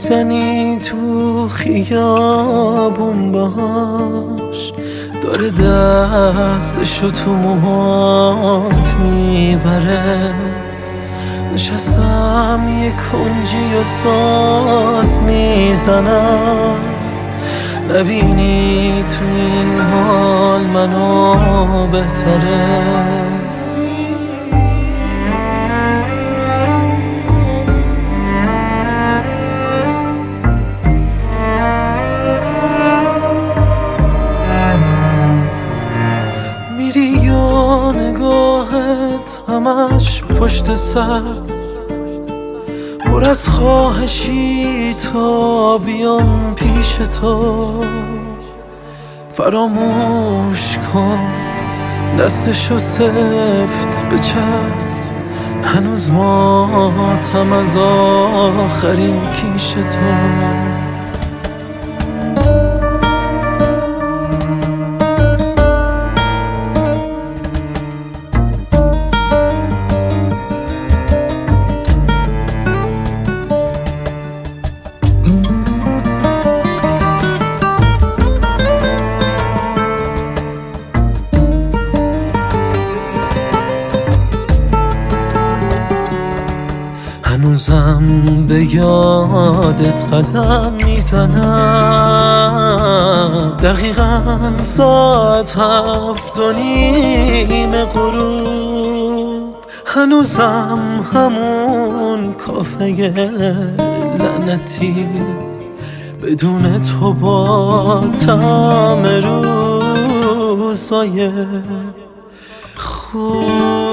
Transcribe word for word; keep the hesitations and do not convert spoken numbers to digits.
میزنی تو خیابون باش، داره دستشو تو موهات میبره. نشستم یه کنجی و ساز میزنم، نبینی تو این حال منو بهتره. میری یا نگاهت همش پشت سر، پر از خواهشی تا بیام پیش تو. فراموش کن دستشو سفت بچسب، هنوز ماتم از آخرین کیش تو. هنوزم به یادت قدم میزنم، دقیقاً ساعت هفت و نیم غروب. هنوزم همون کافه لعنتی، بدون تو با طعم روزای خوب.